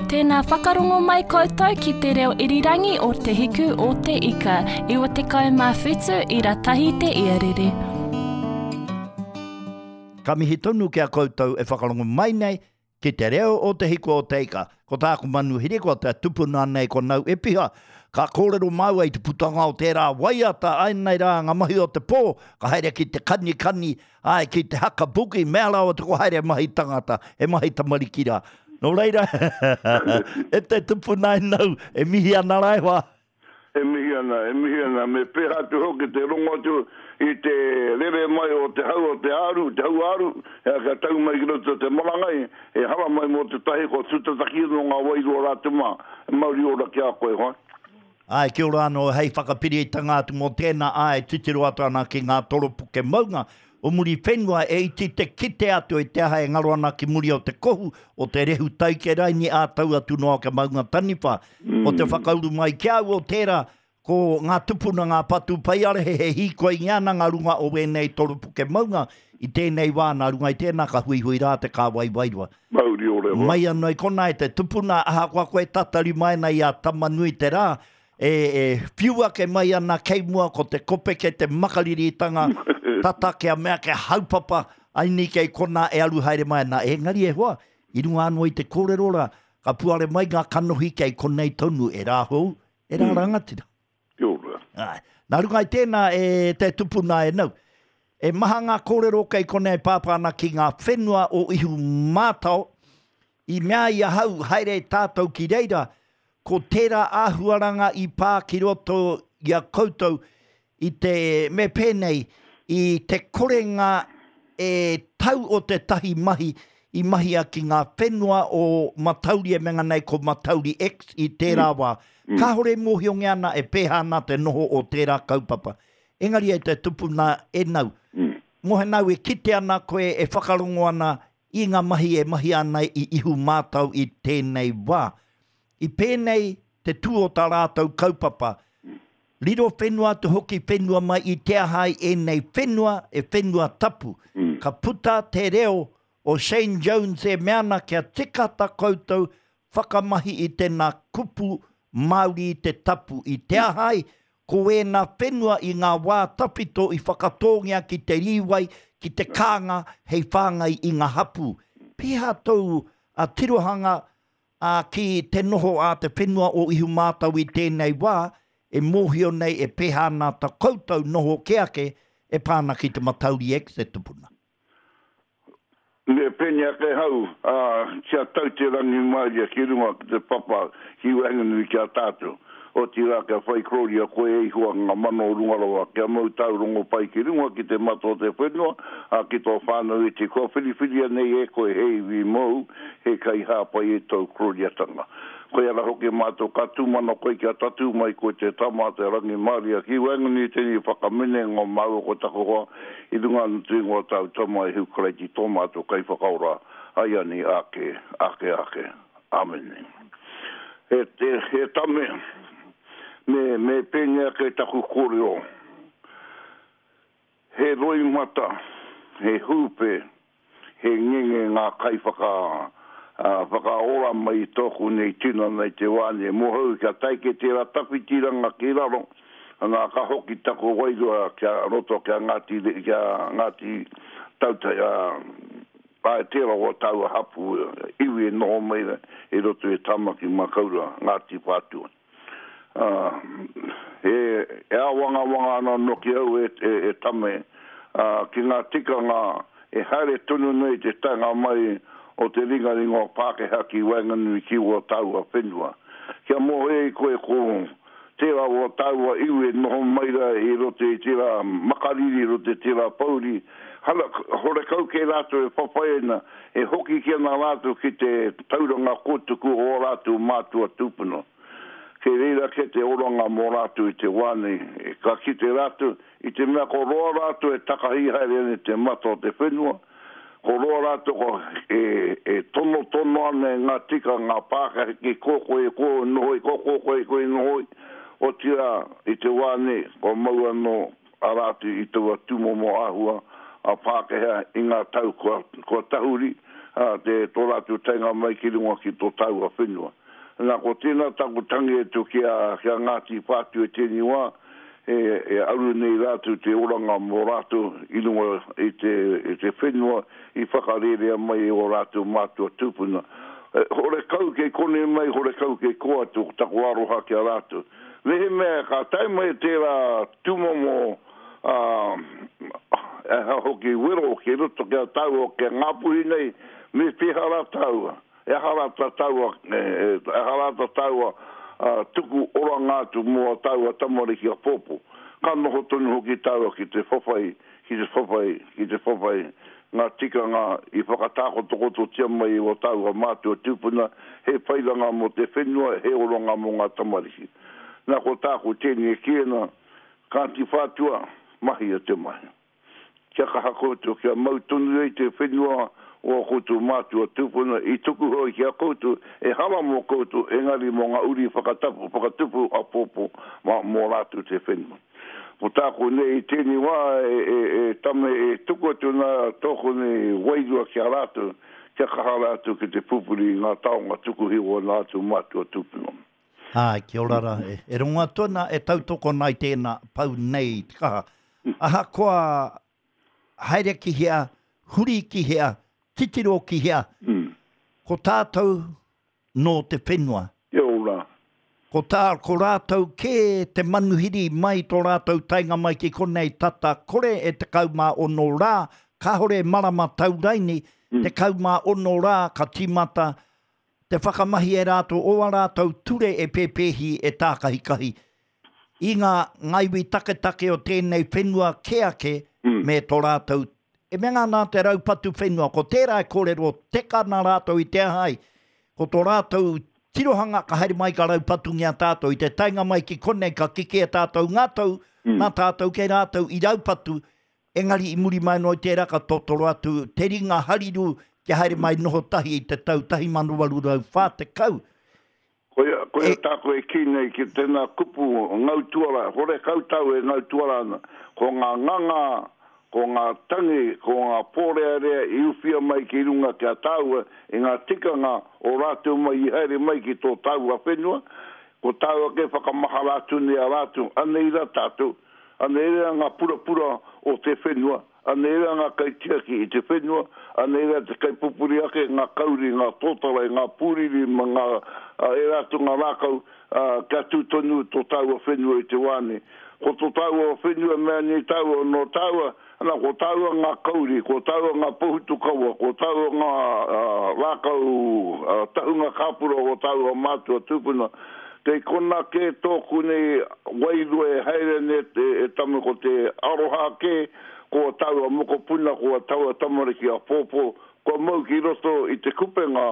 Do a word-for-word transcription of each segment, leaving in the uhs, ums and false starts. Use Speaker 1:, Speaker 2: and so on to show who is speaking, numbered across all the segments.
Speaker 1: Tēnā whakarongo mai koutou ki te reo irirangi o te hiku o te ika. Iwa te kaumā whitu i ra tahi te iarere.
Speaker 2: Ka mihi tonu kia koutou e whakarongo mai nei ki te reo o te hiku o te ika. Ko tāku manu hiri ko te tupuna nei ko nau e piha. Ka kōrero mau ai te putanga o tērā waiata ai nei rā ngā mahi o te pō. Ka haere ki te kani kani ai ki te haka buki. Mea lau te ko haere mahi tangata e mahi tamarikira. No reira, e te tupu nai nau, e mihi ana raiwa.
Speaker 3: E mihi ana, e mihi ana, me pēha tu hoki te rongo tu i te rere mai o te hau o te aru, te hau aru, e ka tau mai ki roto te morangai, e hawa mai mo te tahi ko tutataki no ngā wairu o rātu mā, e mauri ora ki a koe hoa.
Speaker 2: Ai, kia ora anō, hei whakapiri i tangātu mo tēnā ai, titiru atu ana ki ngā toropuke maunga, o muri whenua e iti te kite atu e te aha e ngaro ana ki muri o te kohu o te rehu tauke rai ni a tau atu noa ke maunga taniwha. Mm. O te whakauru mai kia au o tērā ko ngā tupuna ngā patu paiare he he hikoi ngiana ngā runga o wenei toropuke maunga i tēnei wāna runga i tēnā ka hui hui rā te kā wai wairua.
Speaker 3: Mauri o rewa.
Speaker 2: Mai anō i kona e te tupuna aha kwa koe tatari mai nei a tamanui te rā. E, e whiua ke mai ana kei mua ko te kope ke te makariritanga tata ke a mea ke haupapa aini kei kona e alu haere mai ana e ngari e hoa i runga anō i te kōrerora ka puare mai ngā kanohi kei konei tonu e rā hou e rā rangatira.
Speaker 3: Ai.
Speaker 2: Nā runga i tēnā e te tupuna e nau e maha ngā kōrero kei konei pāpana ki ngā whenua o ihu mātau i mea i ahau haere tātou ki reira ko tērā āhuaranga i pā ki roto i a koutou i te me pēnei i te korenga e tau o te tahi mahi i mahi a ki ngā whenua o matauri e menga nei ko matauri X i tērā wā. Mm. Ka hore mohionge ana e pēha ana te noho o tērā kaupapa. Engari e te tupuna e nau. Mm. Mohe nau e kite ana koe e whakarongo ana i ngā mahi e mahi ana i ihu mātau i tēnei wā. I pēnei te tū o tā rātou kaupapa. Liro whenua te hoki whenua mai i te ahai e nei whenua e whenua tapu. Mm. Ka puta te reo o Shane Jones e meana kia tikata koutou whakamahi i tēnā kupu Māori i te tapu. I te ahai ko e nā whenua i ngā wā tapito i whakatongia ki te riwai, ki te kānga hei whāngai i ngā hapu. Piha tau a tirohanga a ki te noho a te whenua o ihu mātau i tēnei wā, e mōhio nei e pehana ta koutou noho keake e pāna ki te matauri X e tupuna.
Speaker 3: Me peña ke hau, a kia tau te rangi mai ki runga ki te papa ki wanganu kia tātou. O ti rā kia whai krori a koe e hua ngā mano rungaroa kia mau tau rongo pai ki runga ki te mato te whenua a ki tō whānau e te kua whiriwhiria nei e koe hei vi mou he kai hāpai e tau krori atanga. Koe ara hoki mātou katu mana koe kia tatu mai koe te tama te rangi maria ki wangani teni whakamene ngō mau ko tako hoa i runga nutu ngō tau tama e hukareiti tō mātou kai whakaura ai ani ake, ake, ake. Amen. He, he, he tame me me peña ke taku kōrero. He roi mata, he hupe, he ngenge ngā kai whaka, uh, whaka ora mai tōku nei tina nei te wāne. Mohau kia taike tērā tapitiranga ki raro, ngā ka hoki taku wairua kia roto kia ngāti, kia ngāti tautai, uh, Pai tēra o tau hapu, iwi e noho mai e roto e tamaki makaura, ngāti pātua. Uh, e, e a wanga wanga ana noki au e, e, e tame, uh, ki ngā tika ngā, e haere tunu nei te tanga mai o te ringa ringo Pākehā ki wanganu ki o tau a whenua. Kia mohe e koe ko tēra o tau a iwi e noho mai ra e roto e tēra makariri roto e tēra pauri, hala hore kau ke rātou e whapaena, e hoki kia nā rātou ki te tauranga kotuku o rātou mātua tūpuna. Ke reira ke te oranga mō rātou i te wāne, e ka ki te rātou, i te mea ko roa rātou e takahi haere te mato te whenua, ko roa rātou ko e, e tono tono ane ngā tika ngā Pākehā ki koko e ko nohoi, koko e ko e nohoi, o tira i te wāne, ko maua no a rātou i te wā tumomo ahua, a Pākehā i ngā tau kua, kua tahuri, a te tora tu tenga mai ki runga ki to tau a whenua. Nā ko tēnā takutangi e tu kia, kia ngāti pātu e tēni wā, e, e auru nei rātu te oranga mō rātu i runga i te, i te whenua i whakarerea mai e o rātu mātua tūpuna. E, hore kau ke kone mai, hore kau ke koa tu taku aroha kia rātu. Wehe mea ka taima e tērā tūmomo uh, e hoki wero ke ruto kia tau o ke ngāpuhi nei me pehara taua. E harata taua, e harata taua tuku orangatu mua taua tamariki a popo. Ka noho tonu hoki taua ki te whawhai, ki te whawhai, ki te whawhai. Ngā tika ngā i whakatako tokoto tia mai o taua mātua tūpuna, he pairanga mo te whenua, he oranga mo ngā tamariki. Nā ko tāko tēni e kiena, kāti whātua, mahi a te mai. Kia kaha koutou, kia mautonu ei te whenua o koutou mātua tūpuna, i tuku hoi kia koutou, e hala mo koutou, engari mo ngā uri whakatapu, whakatupu a popo, ma mō rātu te whenua. Po tāko nei tēni wā, e, e, e tame e tuku atu nā tōko nei wairua kia rātu, kia kaha rātu ki te pupuri ngā taonga tuku hiwa nā atu mātua tūpuna.
Speaker 2: Ah, kia ora, e, e runga tōna e tautoko nai tēnā pau nei te kaha. Aha koa haere ki hea, huri ki hea, titiro ki hea,
Speaker 3: Mm.
Speaker 2: ko tātou no te whenua.
Speaker 3: Ia ora.
Speaker 2: Ko tā, ko rātou ke te manuhiri mai tō rātou tainga mai ki konei tata, kore e te kaumā ono rā, ka hore marama tauraini,
Speaker 3: Mm.
Speaker 2: te kaumā ono rā, ka timata, te whakamahi e rātou, o a rātou ture e pepehi e tākahikahi. I ngā ngaiwi take-take o tēnei whenua ke ake,
Speaker 3: Mm.
Speaker 2: me tō rātou. E menga nā te raupatu whenua, ko tērā e kōrero, teka nā rātou i te hai, ko tō rātou tirohanga ka haere mai ka raupatu ngia tātou, i te tainga mai ki konei ka kike e tātou ngātou,
Speaker 3: Mm.
Speaker 2: nā tātou kei rātou i raupatu, engari i muri mai no i tērā ka tōtoro atu, te ringa hariru ki haere mai noho tahi i te tau tahi manu waru rau whāte kau.
Speaker 3: Koia, koia
Speaker 2: E-
Speaker 3: tāko e ki nei ki tēnā kupu ngau tuara, hore kautau e ngau tuara ana, ko ngā nganga, ko ngā tangi, ko ngā pōrearea i uwhia mai ki runga kia tāua, e ngā tikanga o rātou mai i haere mai ki tō tāua whenua, ko tāua ke whakamaha rātu nei a rātu, aneira tātou, aneira ngā pura-pura o te whenua, aneira ngā kaitiaki i te whenua, aneira te kaipupuri ake, ngā kauri, ngā tōtara, ngā pūriri, ma ngā uh, e rātu ngā rākau, uh, kia tūtonu tō tāua whenua i te wāne. Ko tō tāua whenua mea ni tāua no tāua, ana ko tāua ngā kauri, ko tāua ngā pohutu kaua, ko tāua ngā uh, rākau uh, tahunga kāpura o tāua mātua tūpuna. Kei kona ke tōku nei wairua e haere ne te, e tamu ko te aroha ke, ko tāua moko puna, ko tāua tamariki a pōpō, ko mau ki roto i te kupenga,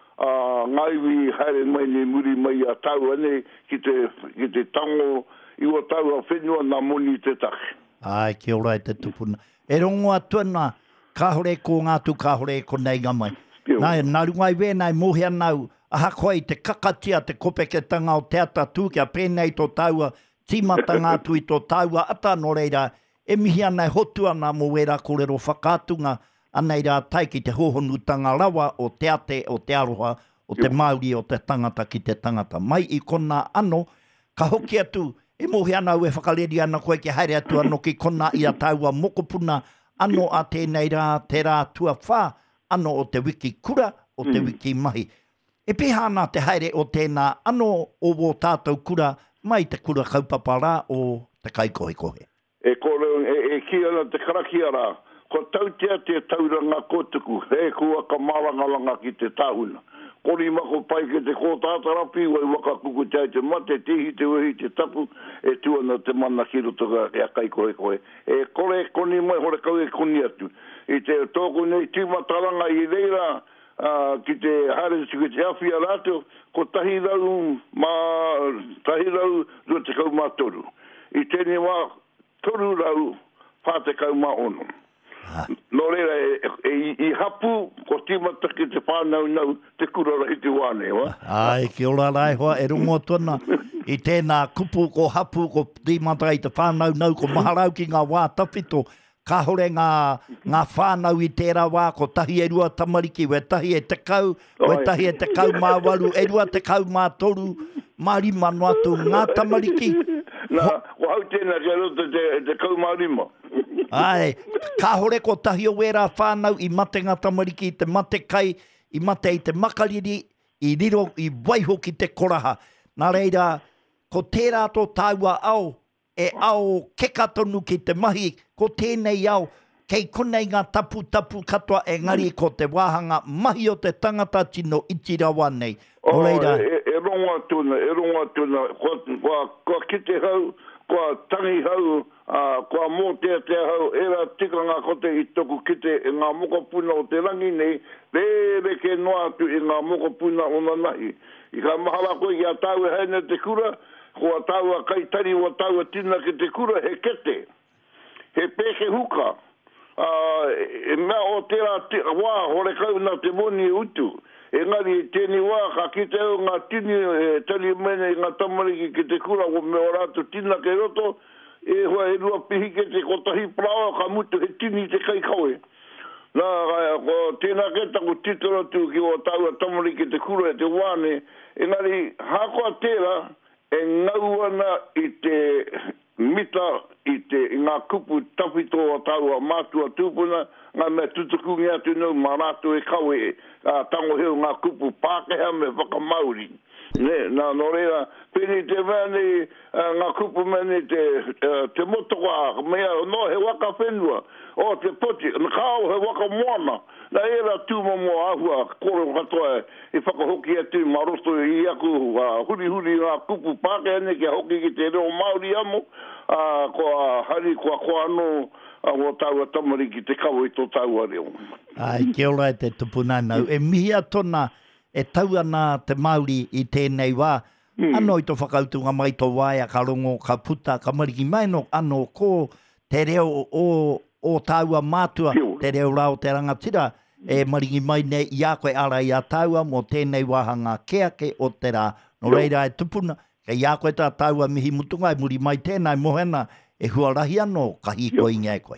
Speaker 3: uh, ngaiwi haere mai ni muri mai a tāua nei, ki te, ki te tango, i o tāua whenua nā moni te take.
Speaker 2: Ai, kia ora e te tupuna. E rongo atuana, kahore ko ngātu, kahore ko nei gamai.
Speaker 3: Kia ora.
Speaker 2: Nā, nā rungai wēnai mohia nau, aha koe i te kakatia, te kopeketanga o te ata tūkia, pēnei tō taua, tīmata ngātu i tō taua, ata no reira, e mihi anai hotu ana mo wera kōrero whakātunga, anei rā tai ki te hohonutanga rawa o te ate, o te aroha, o te Māori, o te tangata ki te tangata. Mai i kona ano, ka hoki atu, e mohi ana ue whakareri ana koe ki haere atu ano ki kona i a taua mokopuna, ano a tēnei rā, te rā tua whā, ano o te wiki kura, o te
Speaker 3: Mm.
Speaker 2: wiki mahi. E pihana te haere o tēnā ano o wō tātou kura, mai te kura kaupapa rā o te kaikohe-kohe.
Speaker 3: E kore, e, e ki ana te karaki ara, ko tautea te tauranga kotuku, he kua ka marangalanga ki te tauna. Kori mako pai ke te kōtātarapi, wai waka kuku te te mate, tihi te uhi te tapu, e tuana te mana ki rotoka e a kai koe koe. E kore koni mai hore kau e koni atu. I te tōku nei tīmataranga i reira, uh, ki te haere ki te awhia rātou, ko tahi rau, ma, tahi rau, rua te kau mā toru. I tēne wā, toru rau, pā te kau mā ono. No reira, e, e, i hapu, ko tīmata ki te whānau nau, te kurara i te wāne, wa?
Speaker 2: Ai, ki ora rai hoa, e rungo tona, i tēnā kupu ko hapu, ko tīmata i te whānau nau, ko maharau ki ngā wā tawhito, ka hore ngā, ngā whānau i tērā wā, ko tahi e rua tamariki, we tahi e te kau, we tahi e te kau mā waru, e rua te kau mā toru, mā rima no atu ngā tamariki.
Speaker 3: Nā, ko hau tēnā kia rota te, te kau mā rima.
Speaker 2: Ai, ka hore ko tahi o wērā whānau i mate ngā tamariki, i te mate kai, i mate i te makariri, i riro, i waiho ki te koraha. Nā reira, ko tērā tō tāua au, e au keka tonu ki te mahi, ko tēnei au, kei konei ngā tapu tapu katoa e ngari ko te wāhanga mahi o te tangata tino Itirawa nei.
Speaker 3: O reira. E, e ronga tuna, e ronga tuna, ko, ko, ko kite hau, ko tangi hau, uh, ko mō te te hau, era tika ngā kote i toku kite e ngā mokopuna o te rangi nei, re ke noa atu e ngā mokopuna o na nahi. I ka mahala koe ki a tau e haina te kura, ko a tau a kaitari o a tau a tina ki te kura, he kete. He peke huka. Uh, e mea o tera wā, hore kau na te moni utu. E ngari tēni wā, ka kite au ngā tini, e tali mene ngā tamariki ki te kura, ko me o rātu tina ke roto, e hoa e rua pihi ke te kotahi prawa, ka mutu he tini te kai kaue. Nā, ko tēnā keta ko titara tu ki o tau a tamariki te kura e te wāne, e ngari hakoa tēra, e ngauana i te mita, i te i ngā kupu tapito a tau a mātua tūpuna, ngā mea tutukungi atu nau maratu e kawe a tango heo ngā kupu Pākehā me whakamauri. Ne, nā no reira, pēni te mene ngā kupu mene te, te motoka, mea no he waka whenua, o te poti, na kao he waka moana, na era tūma mo ahua, kore katoa e whakahoki atu maroto i aku, huri huri ngā kupu Pākehā ne kia hoki ki te reo Māori amo, Uh, ko a hari ko a ko ano uh, o tau a tamari ki te kawo i tō tau a reo.
Speaker 2: Ai, kia ora e te tupuna nau. E mihia tona e tau ana te Māori i tēnei wā. Mm. Ano i tō whakautunga mai tō waia, ka rongo, ka puta, ka mariki mai no ano ko te reo o, o tau a mātua, te reo rao te rangatira, e mariki mai nei i a koe ara i a taua mo tēnei wāhanga keake o te rā. No reira e tupuna. Kei a koe tā taua mihi mutunga e muri mai tēnai mohena e huarahi anō kahi koe inga e koe.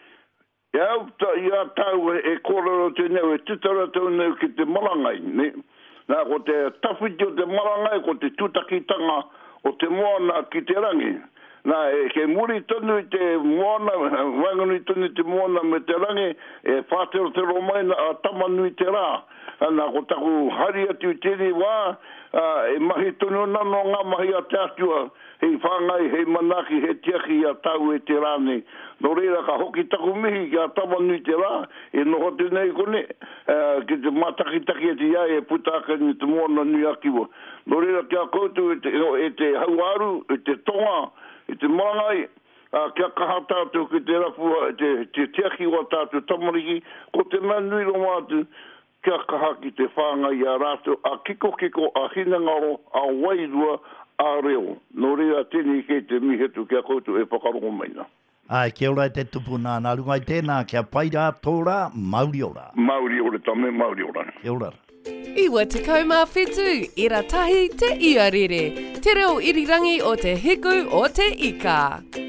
Speaker 3: Iau ta i a taua e kōrero te neu e titara tau neu ki te marangai, ne? Nā ko te tawhiti o te marangai, ko te tutakitanga o te moana ki te rangi. Nā e ke muri tonu i te moana, wanganu i tonu i te moana me te rangi, e whātero te romaina a tamanu i te rā. Nā ko taku hari atu i tēni wā, Uh, e mahi tonu nano ngā mahi a te atua, hei whāngai, hei manaki, hei tiaki a tau e te rāne. No reira ka hoki taku mihi ki a tamanui te rā, e noho te nei kone, uh, ki te matakitaki e te iai e putaka ni te moana nui akiwa. No reira kia koutu e te, e te hauaru, e te tonga, e te marangai, uh, kia kaha tātou ki te rapua, e te, te tiaki o tātou tamariki, ko te manui ro mātu, kia kaha ki te whānga i a rātou, a kiko kiko, a hinangaro, a wairua, a reo. No rea tēnei kei te mihetu kia koutu e whakarongo maina.
Speaker 2: Ai, kia ora e te tupuna, nā rungai tēnā, kia paira tōra, Māori ora.
Speaker 3: Māori ora, tame Māori ora.
Speaker 2: Kia ora.
Speaker 4: Iwa te kaumā whetū, ira tahi te iarere. Te reo irirangi o te hiku o te ika.